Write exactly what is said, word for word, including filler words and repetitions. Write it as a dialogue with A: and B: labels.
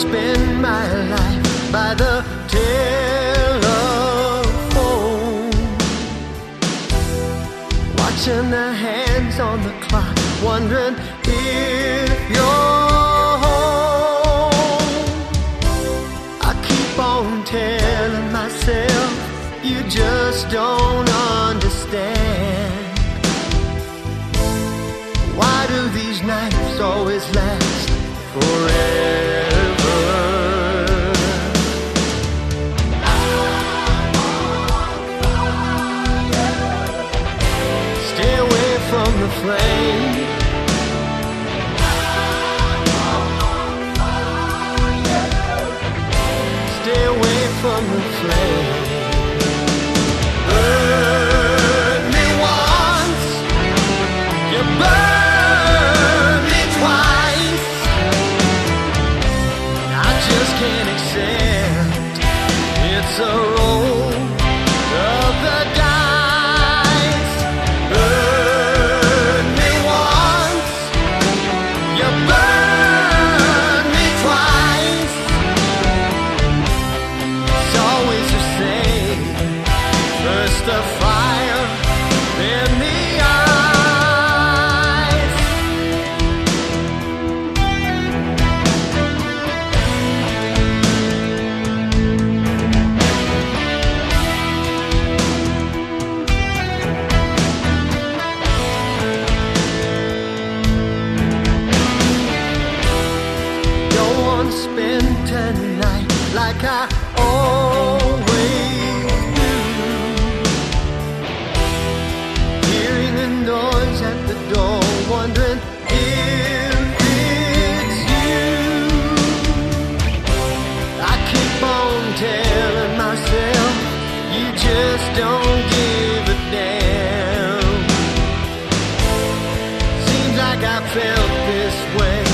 A: spend my life by the telephone, watching the hands on the clock, wondering if you're home. I keep on telling myself you just don't understand. Why do these nights always last forever? Stay away from the flame. Stay away from the flame. Burn me once, you burn me twice. I just can't accept it's a roll of the dice. Burn me once, you burn me twice. It's always the same. First the fire, then the ice. Don't want to spend tonight like I always do, hearing the noise at the door, wondering if it's you. I keep on telling myself you just don't give a damn. Seems like I felt this way